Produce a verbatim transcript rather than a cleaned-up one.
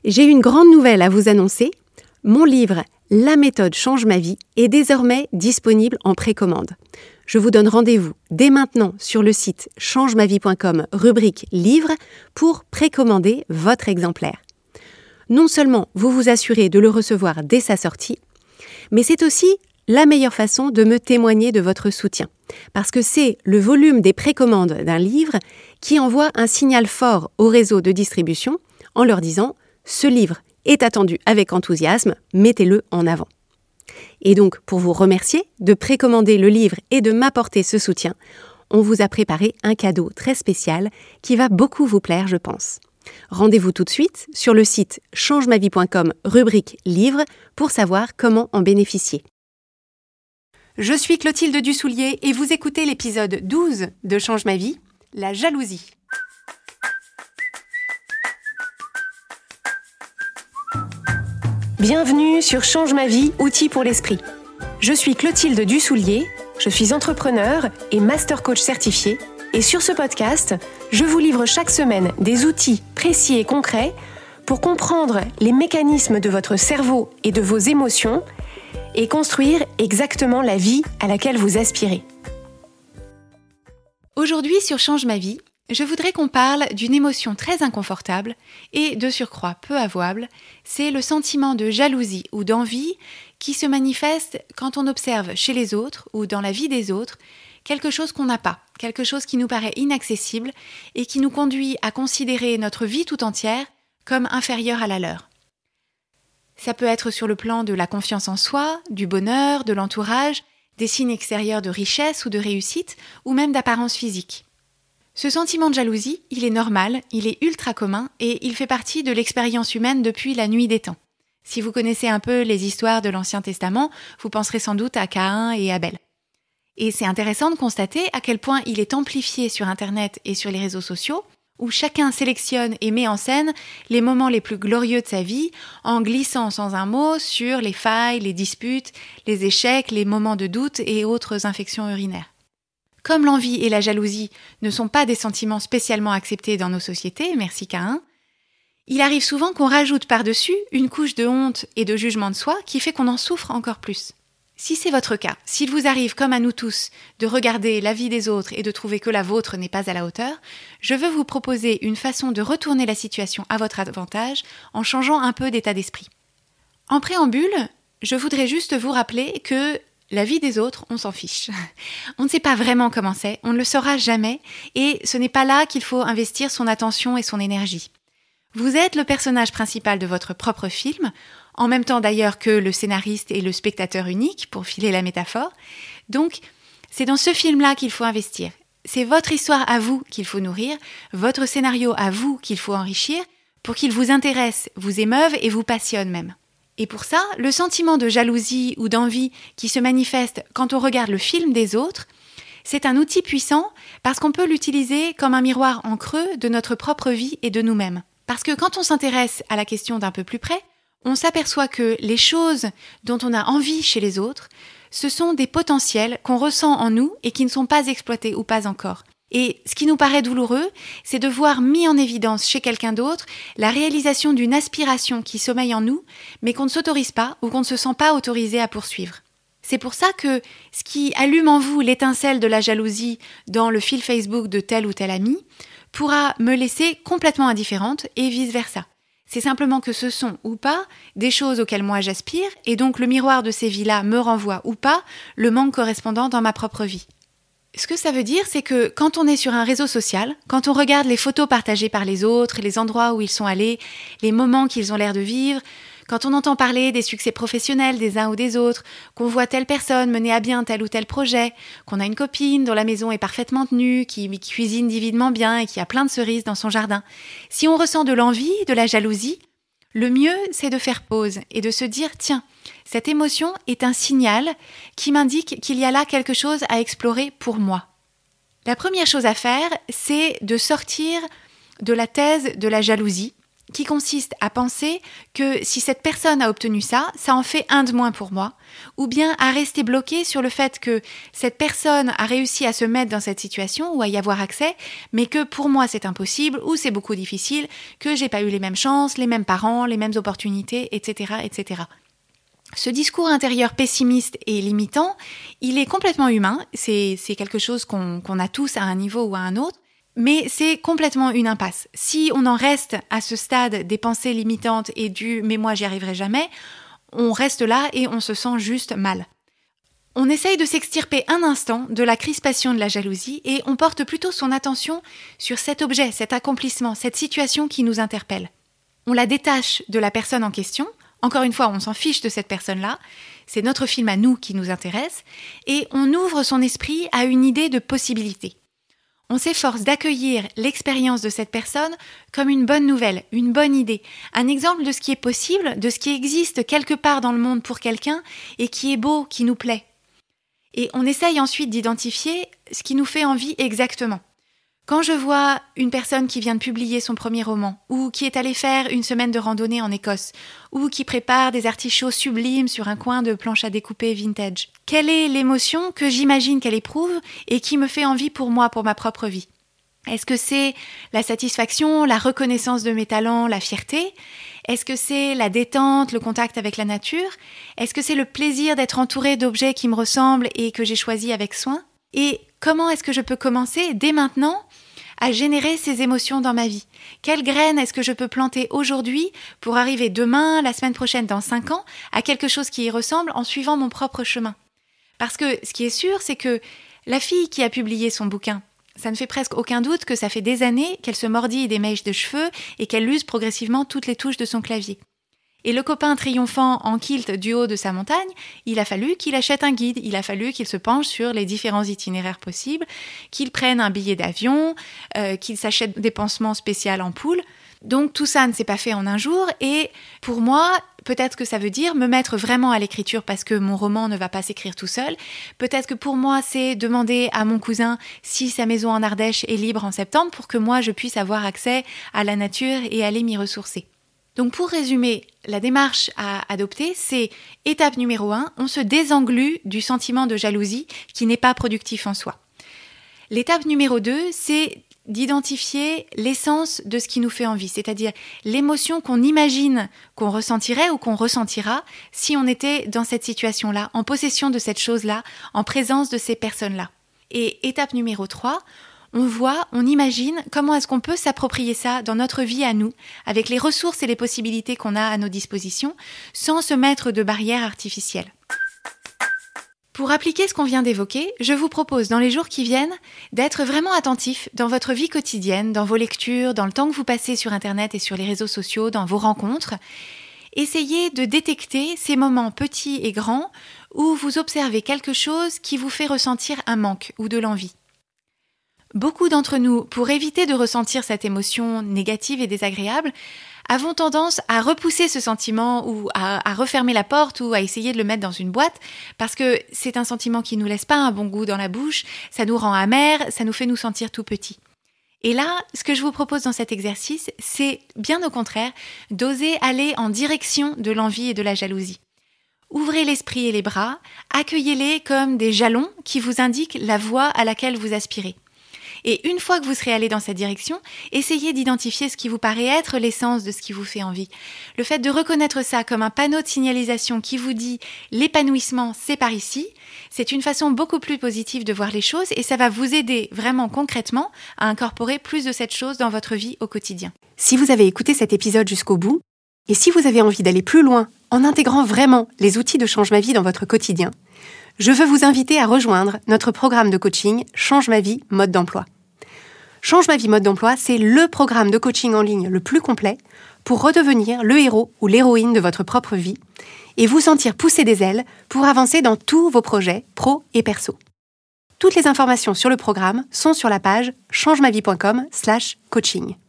J'ai une grande nouvelle à vous annoncer. Mon livre « La méthode change ma vie » est désormais disponible en précommande. Je vous donne rendez-vous dès maintenant sur le site change ma vie point com, rubrique « Livre » pour précommander votre exemplaire. Non seulement vous vous assurez de le recevoir dès sa sortie, mais c'est aussi la meilleure façon de me témoigner de votre soutien. Parce que c'est le volume des précommandes d'un livre qui envoie un signal fort au réseau de distribution en leur disant « Ce livre est attendu avec enthousiasme, mettez-le en avant ». Et donc, pour vous remercier de précommander le livre et de m'apporter ce soutien, on vous a préparé un cadeau très spécial qui va beaucoup vous plaire, je pense. Rendez-vous tout de suite sur le site change ma vie point com, rubrique « Livre » pour savoir comment en bénéficier. Je suis Clotilde Dussoulier et vous écoutez l'épisode douze de Change ma vie, la jalousie. Bienvenue sur Change ma vie, outils pour l'esprit. Je suis Clotilde Dussoulier, je suis entrepreneur et master coach certifié et sur ce podcast, je vous livre chaque semaine des outils précis et concrets pour comprendre les mécanismes de votre cerveau et de vos émotions et construire exactement la vie à laquelle vous aspirez. Aujourd'hui sur Change ma vie, je voudrais qu'on parle d'une émotion très inconfortable et de surcroît peu avouable, c'est le sentiment de jalousie ou d'envie qui se manifeste quand on observe chez les autres ou dans la vie des autres quelque chose qu'on n'a pas, quelque chose qui nous paraît inaccessible et qui nous conduit à considérer notre vie tout entière comme inférieure à la leur. Ça peut être sur le plan de la confiance en soi, du bonheur, de l'entourage, des signes extérieurs de richesse ou de réussite, ou même d'apparence physique. Ce sentiment de jalousie, il est normal, il est ultra commun et il fait partie de l'expérience humaine depuis la nuit des temps. Si vous connaissez un peu les histoires de l'Ancien Testament, vous penserez sans doute à Caïn et Abel. Et c'est intéressant de constater à quel point il est amplifié sur Internet et sur les réseaux sociaux, où chacun sélectionne et met en scène les moments les plus glorieux de sa vie en glissant sans un mot sur les failles, les disputes, les échecs, les moments de doute et autres infections urinaires. Comme l'envie et la jalousie ne sont pas des sentiments spécialement acceptés dans nos sociétés, merci Caïn, il arrive souvent qu'on rajoute par-dessus une couche de honte et de jugement de soi qui fait qu'on en souffre encore plus. Si c'est votre cas, s'il vous arrive, comme à nous tous, de regarder la vie des autres et de trouver que la vôtre n'est pas à la hauteur, je veux vous proposer une façon de retourner la situation à votre avantage en changeant un peu d'état d'esprit. En préambule, je voudrais juste vous rappeler que la vie des autres, on s'en fiche. On ne sait pas vraiment comment c'est, on ne le saura jamais, et ce n'est pas là qu'il faut investir son attention et son énergie. Vous êtes le personnage principal de votre propre film, en même temps d'ailleurs que le scénariste et le spectateur unique, pour filer la métaphore. Donc, c'est dans ce film-là qu'il faut investir. C'est votre histoire à vous qu'il faut nourrir, votre scénario à vous qu'il faut enrichir, pour qu'il vous intéresse, vous émeuve et vous passionne même. Et pour ça, le sentiment de jalousie ou d'envie qui se manifeste quand on regarde le film des autres, c'est un outil puissant parce qu'on peut l'utiliser comme un miroir en creux de notre propre vie et de nous-mêmes. Parce que quand on s'intéresse à la question d'un peu plus près, on s'aperçoit que les choses dont on a envie chez les autres, ce sont des potentiels qu'on ressent en nous et qui ne sont pas exploités ou pas encore. Et ce qui nous paraît douloureux, c'est de voir mis en évidence chez quelqu'un d'autre la réalisation d'une aspiration qui sommeille en nous, mais qu'on ne s'autorise pas ou qu'on ne se sent pas autorisé à poursuivre. C'est pour ça que ce qui allume en vous l'étincelle de la jalousie dans le fil Facebook de tel ou tel ami pourra me laisser complètement indifférente et vice-versa. C'est simplement que ce sont ou pas des choses auxquelles moi j'aspire et donc le miroir de ces vies-là me renvoie ou pas le manque correspondant dans ma propre vie. Ce que ça veut dire, c'est que quand on est sur un réseau social, quand on regarde les photos partagées par les autres, les endroits où ils sont allés, les moments qu'ils ont l'air de vivre, quand on entend parler des succès professionnels des uns ou des autres, qu'on voit telle personne mener à bien tel ou tel projet, qu'on a une copine dont la maison est parfaitement tenue, qui cuisine divinement bien et qui a plein de cerises dans son jardin, si on ressent de l'envie, de la jalousie, le mieux c'est de faire pause et de se dire « Tiens, cette émotion est un signal qui m'indique qu'il y a là quelque chose à explorer pour moi. » La première chose à faire, c'est de sortir de la thèse de la jalousie qui consiste à penser que si cette personne a obtenu ça, ça en fait un de moins pour moi, ou bien à rester bloqué sur le fait que cette personne a réussi à se mettre dans cette situation ou à y avoir accès, mais que pour moi c'est impossible ou c'est beaucoup difficile, que j'ai pas eu les mêmes chances, les mêmes parents, les mêmes opportunités, et cetera, et cetera. Ce discours intérieur pessimiste et limitant, il est complètement humain, c'est, c'est quelque chose qu'on, qu'on a tous à un niveau ou à un autre, mais c'est complètement une impasse. Si on en reste à ce stade des pensées limitantes et du « mais moi j'y arriverai jamais », on reste là et on se sent juste mal. On essaye de s'extirper un instant de la crispation de la jalousie et on porte plutôt son attention sur cet objet, cet accomplissement, cette situation qui nous interpelle. On la détache de la personne en question. Encore une fois, on s'en fiche de cette personne-là. C'est notre film à nous qui nous intéresse. Et on ouvre son esprit à une idée de possibilité. On s'efforce d'accueillir l'expérience de cette personne comme une bonne nouvelle, une bonne idée, un exemple de ce qui est possible, de ce qui existe quelque part dans le monde pour quelqu'un et qui est beau, qui nous plaît. Et on essaye ensuite d'identifier ce qui nous fait envie exactement. Quand je vois une personne qui vient de publier son premier roman, ou qui est allée faire une semaine de randonnée en Écosse, ou qui prépare des artichauts sublimes sur un coin de planche à découper vintage, quelle est l'émotion que j'imagine qu'elle éprouve et qui me fait envie pour moi, pour ma propre vie ? Est-ce que c'est la satisfaction, la reconnaissance de mes talents, la fierté ? Est-ce que c'est la détente, le contact avec la nature ? Est-ce que c'est le plaisir d'être entouré d'objets qui me ressemblent et que j'ai choisis avec soin ? Et comment est-ce que je peux commencer dès maintenant à générer ces émotions dans ma vie ? Quelles graines est-ce que je peux planter aujourd'hui pour arriver demain, la semaine prochaine, dans cinq ans, à quelque chose qui y ressemble en suivant mon propre chemin ? Parce que ce qui est sûr, c'est que la fille qui a publié son bouquin, ça ne fait presque aucun doute que ça fait des années qu'elle se mordille des mèches de cheveux et qu'elle use progressivement toutes les touches de son clavier. Et le copain triomphant en kilt du haut de sa montagne, il a fallu qu'il achète un guide, il a fallu qu'il se penche sur les différents itinéraires possibles, qu'il prenne un billet d'avion, euh, qu'il s'achète des pansements spéciaux en poule. Donc tout ça ne s'est pas fait en un jour et pour moi, peut-être que ça veut dire me mettre vraiment à l'écriture parce que mon roman ne va pas s'écrire tout seul. Peut-être que pour moi, c'est demander à mon cousin si sa maison en Ardèche est libre en septembre pour que moi, je puisse avoir accès à la nature et aller m'y ressourcer. Donc pour résumer, la démarche à adopter, c'est étape numéro un, on se désenglue du sentiment de jalousie qui n'est pas productif en soi. L'étape numéro deux, c'est d'identifier l'essence de ce qui nous fait envie, c'est-à-dire l'émotion qu'on imagine qu'on ressentirait ou qu'on ressentira si on était dans cette situation-là, en possession de cette chose-là, en présence de ces personnes-là. Et étape numéro trois, on voit, on imagine comment est-ce qu'on peut s'approprier ça dans notre vie à nous, avec les ressources et les possibilités qu'on a à nos dispositions, sans se mettre de barrières artificielles. Pour appliquer ce qu'on vient d'évoquer, je vous propose dans les jours qui viennent d'être vraiment attentif dans votre vie quotidienne, dans vos lectures, dans le temps que vous passez sur Internet et sur les réseaux sociaux, dans vos rencontres. Essayez de détecter ces moments petits et grands où vous observez quelque chose qui vous fait ressentir un manque ou de l'envie. Beaucoup d'entre nous, pour éviter de ressentir cette émotion négative et désagréable, avons tendance à repousser ce sentiment ou à, à refermer la porte ou à essayer de le mettre dans une boîte parce que c'est un sentiment qui nous laisse pas un bon goût dans la bouche, ça nous rend amers, ça nous fait nous sentir tout petits. Et là, ce que je vous propose dans cet exercice, c'est bien au contraire d'oser aller en direction de l'envie et de la jalousie. Ouvrez l'esprit et les bras, accueillez-les comme des jalons qui vous indiquent la voie à laquelle vous aspirez. Et une fois que vous serez allé dans cette direction, essayez d'identifier ce qui vous paraît être l'essence de ce qui vous fait envie. Le fait de reconnaître ça comme un panneau de signalisation qui vous dit « l'épanouissement, c'est par ici », c'est une façon beaucoup plus positive de voir les choses et ça va vous aider vraiment concrètement à incorporer plus de cette chose dans votre vie au quotidien. Si vous avez écouté cet épisode jusqu'au bout, et si vous avez envie d'aller plus loin en intégrant vraiment les outils de Change ma vie dans votre quotidien, je veux vous inviter à rejoindre notre programme de coaching Change ma vie mode d'emploi. Change ma vie mode d'emploi, c'est le programme de coaching en ligne le plus complet pour redevenir le héros ou l'héroïne de votre propre vie et vous sentir pousser des ailes pour avancer dans tous vos projets pro et perso. Toutes les informations sur le programme sont sur la page changemavie point com slash coaching.